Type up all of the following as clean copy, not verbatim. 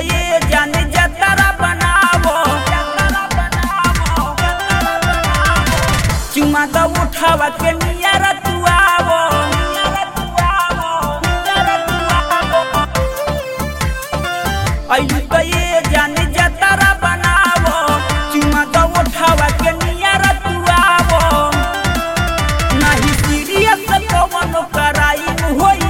ये जाने जतरा बनावो चुमा तो उठावा के नियारा तू आवो तो ये जाने जतरा बनावो चुमा तो उठावा के नियारा तू आवो नहीं सीरियस कवनो कराई होई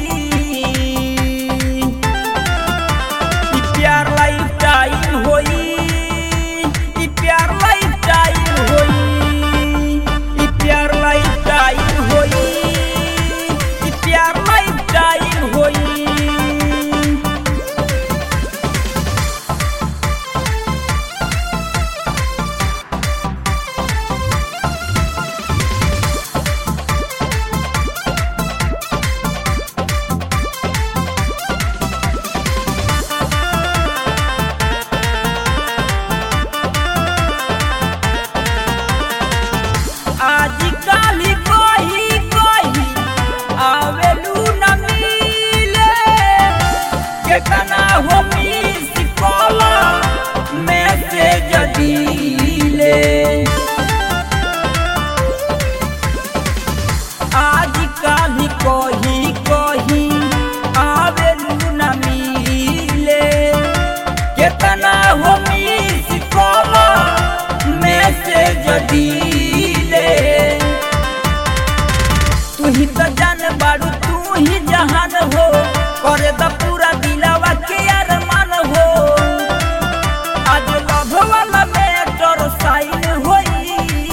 प्यार लाइफ टाइम होई प्यार लाइफ टाइम होई प्यार लाइफ टाइम होई प्यार लाइफ टाइम होई केतना हो मिस कॉला मैसेज दिले आज काली कही आवेलू न मिले केतना हो मिस कॉला मैसेज दिले तू ही तो जान बाड़ू तू ही जहान हो करे द पूरा दिलवा के अरमान हो आज लव वाला मैटर साइन होई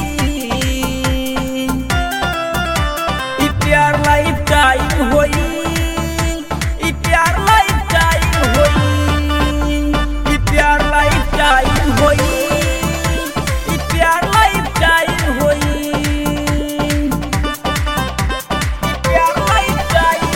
प्यार लाइफ टाइम होई प्यार लाइफ टाइम होई प्यार लाइफ टाइम होई प्यार लाइफ टाइम होई प्यार लाइफ टाइम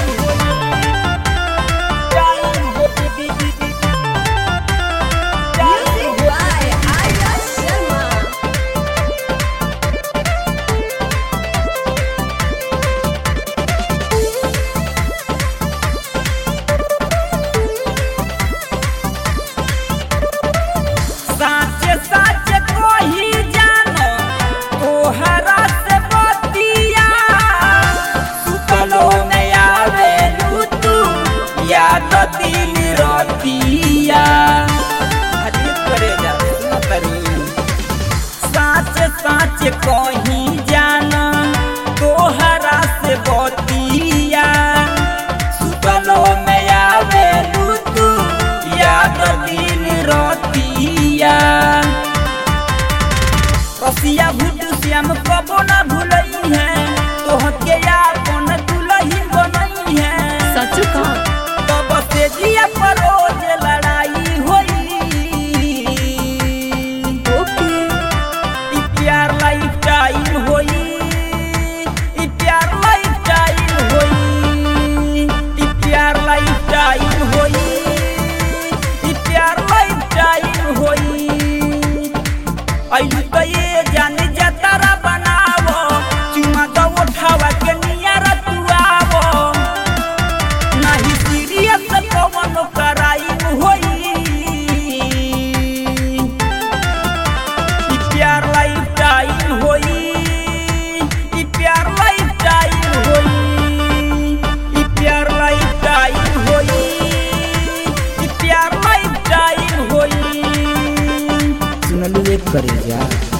साचे कोही जानो तोहरा से बतिया सुतलो में आवेलू तू याद दिन रतिया करे जा साचे कोही जानो तोहरा से बतिया सुतलो में आवेलू तू याद दिन रतिया रसिया भूत श्याम कबो ना भूलई है तोहके अपन दुलही बनई है सच का तब से जिया पर रोज लड़ाई होई ओके प्यार लाइफ टाइम होई प्यार लाइफ टाइम होई प्यार लाइफ टाइम होई प्यार लाइफ टाइम होई तो ये जाने जतरा बनावो चुमा तो उठावा के नियारा तू आवो नहीं सीरियस कवनो कराई होई प्यार लाइफ टाइम होई प्यार लाइफ टाइम होई प्यार लाइफ टाइम होई प्यार लाइफ टाइम होई सुनलू एक करे जा।